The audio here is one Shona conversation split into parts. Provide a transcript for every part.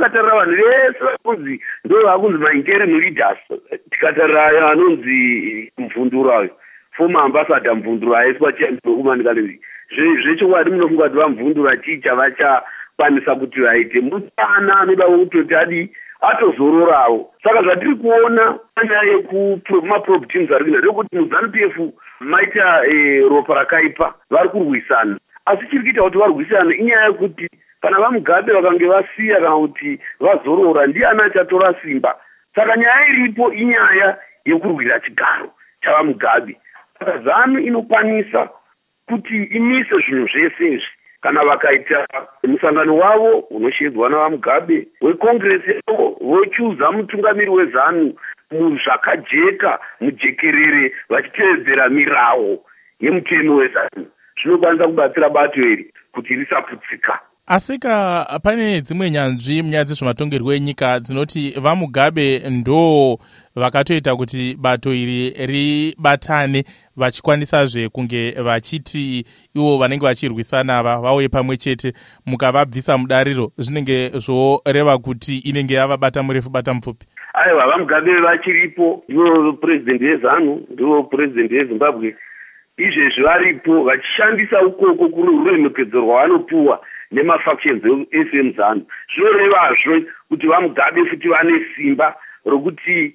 takatarira vanhu vese vakunzi ndo vakunzi mainterim leaders, tikatarira anonzi Mvundura uyu former ambassador Mvundura aiswa chiambokumanikale zvechokwadi munofunga kuti vaMvundura chicha vachakwanisa kuti vaite mutsana anoda kutoti adi atozororawo. Saka zvatiri kuona panyaya yekuma-probe teams ari kuita ndekuti muZANU-PF maita ropa rakaipa vari kurwisana, asi chiri kuita kuti varwisana inyaya yekuti kana vaMugabe vakange vasiya kana kuti vazorora ndiani achatora simba. Saka nyaya iripo inyaya yekurwira chigaro chavaMugabe. Saka ZANU inokwanisa kuti imise zvinhu zvese izvi kana vakaita musangano wavo unoshedzwa navaMugabe wekongresi yavo vochuza mutungamiri weZANU muzvakajeka mujekerere vachitevedzera mirawo yemutemo weZANU. Zvinokwanisa kubatsira bato iri kuti risaputsika. Asika pane dzimwe nyanzvi munyaya dzezvematongerwo enyika dzinoti vaMugabe ndo vakatoita kuti bato iri ribatane vachikwanisazve kunge vachiti ivo vanenge vachirwisana vauye pamwe chete mukavabvisa mudariro, zvinenge zvoreva kuti inenge yavabata murefu bata mupfupi. Aiwa, vaMugabe vachiripo, ndivo president weZANU, ndivo president weZimbabwe, izvezvi varipo vachishandisa ukoko kururemekedzo rwavanopuwa nemafactions eFM ZANU. Zvinorevazvo kuti vaMugabe futi vane simba rokuti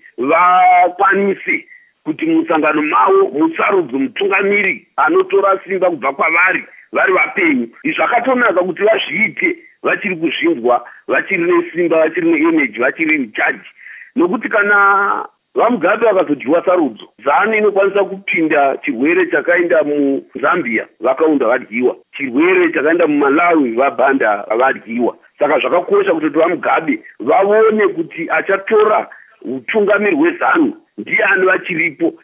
vakwanise kuti musangano mavo musarudzwe mutungamiri anotora simba kubva kwavari vari vapenyu. Izvi zvakatonaka kuti vazviite vachiri kuzvinzwa, vachiri nesimba, vachiri neenergy, vachiri recharge, nokuti kana vaMugabe vakazodyiwa sarudzo, ZANU inokwanisa kupinda chirwere chakaenda muZambia vakaunda vadyiwa, chirwere chakaenda muMalawi vabhanda vadyiwa. Saka zvakakosha kuti vaMugabe vaone kuti achatora utungamiri hweZANU ndiani vachiripo